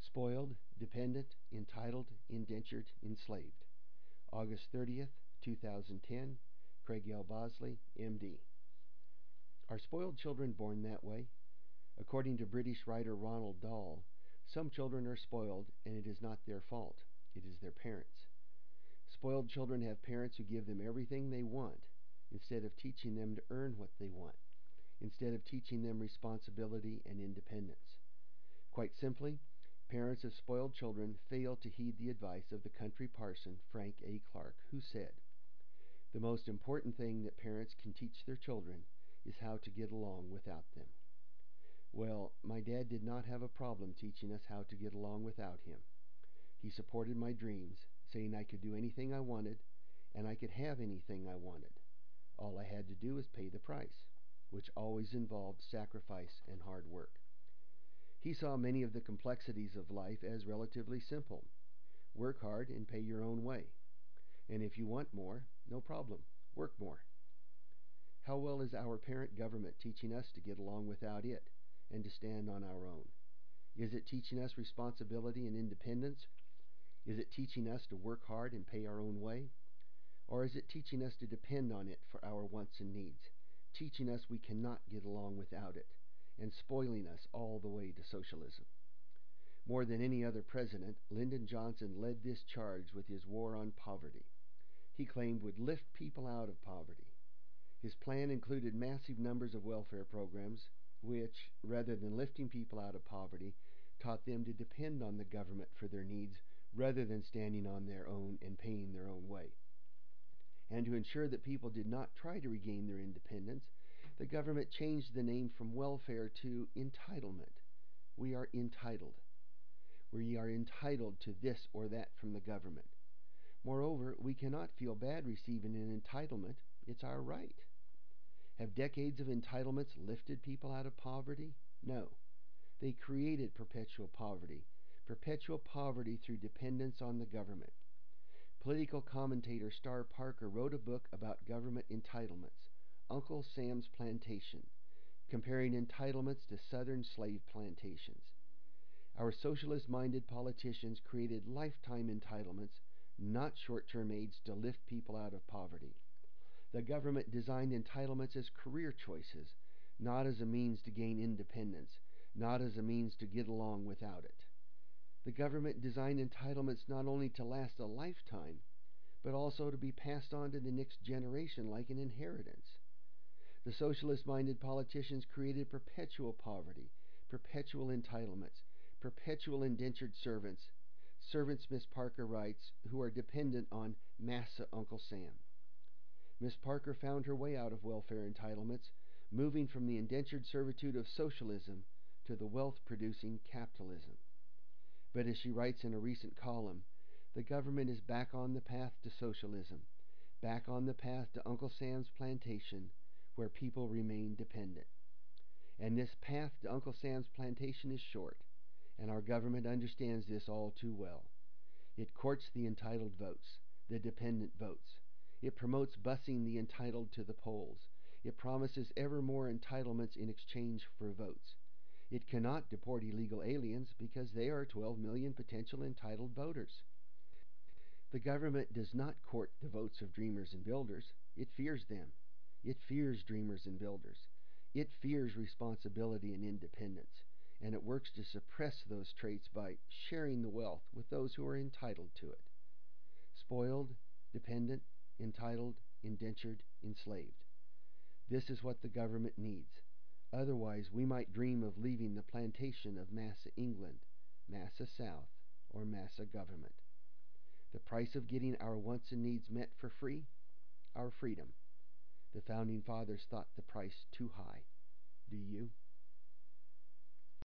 Spoiled, Dependent, Entitled, Indentured, Enslaved. August 30th, 2010. Craig L. Bosley, M.D. Are spoiled children born that way? According to British writer Ronald Dahl, some children are spoiled and it is not their fault. It is their parents. Spoiled children have parents who give them everything they want instead of teaching them to earn what they want, instead of teaching them responsibility and independence. Quite simply, parents of spoiled children fail to heed the advice of the country parson Frank A. Clark, who said, "The most important thing that parents can teach their children is how to get along without them." Well, my dad did not have a problem teaching us how to get along without him. He supported my dreams, saying I could do anything I wanted, and I could have anything I wanted. All I had to do was pay the price, which always involved sacrifice and hard work. He saw many of the complexities of life as relatively simple. Work hard and pay your own way. And if you want more, no problem. Work more. How well is our parent government teaching us to get along without it and to stand on our own? Is it teaching us responsibility and independence? Is it teaching us to work hard and pay our own way? Or is it teaching us to depend on it for our wants and needs, teaching us we cannot get along without it, and spoiling us all the way to socialism? More than any other president, Lyndon Johnson led this charge with his war on poverty. He claimed would lift people out of poverty. His plan included massive numbers of welfare programs, which, rather than lifting people out of poverty, taught them to depend on the government for their needs rather than standing on their own and paying their own way. And to ensure that people did not try to regain their independence, the government changed the name from welfare to entitlement. We are entitled. We are entitled to this or that from the government. Moreover, we cannot feel bad receiving an entitlement. It's our right. Have decades of entitlements lifted people out of poverty? No. They created perpetual poverty through dependence on the government. Political commentator Star Parker wrote a book about government entitlements, Uncle Sam's Plantation, comparing entitlements to southern slave plantations. Our socialist-minded politicians created lifetime entitlements, not short-term aids to lift people out of poverty. The government designed entitlements as career choices, not as a means to gain independence, not as a means to get along without it. The government designed entitlements not only to last a lifetime, but also to be passed on to the next generation like an inheritance. The socialist-minded politicians created perpetual poverty, perpetual entitlements, perpetual indentured servants, Miss Parker writes, who are dependent on Massa Uncle Sam. Miss Parker found her way out of welfare entitlements, moving from the indentured servitude of socialism to the wealth-producing capitalism. But as she writes in a recent column, the government is back on the path to socialism, back on the path to Uncle Sam's plantation, where people remain dependent. And this path to Uncle Sam's plantation is short, and our government understands this all too well. It courts the entitled votes, the dependent votes. It promotes busing the entitled to the polls. It promises ever more entitlements in exchange for votes. It cannot deport illegal aliens because they are 12 million potential entitled voters. The government does not court the votes of dreamers and builders. It fears them. It fears dreamers and builders. It fears responsibility and independence, and it works to suppress those traits by sharing the wealth with those who are entitled to it. Spoiled, dependent, entitled, indentured, enslaved. This is what the government needs. Otherwise, we might dream of leaving the plantation of Massa England, Massa South, or Massa government. The price of getting our wants and needs met for free? Our freedom. The Founding Fathers thought the price too high. Do you?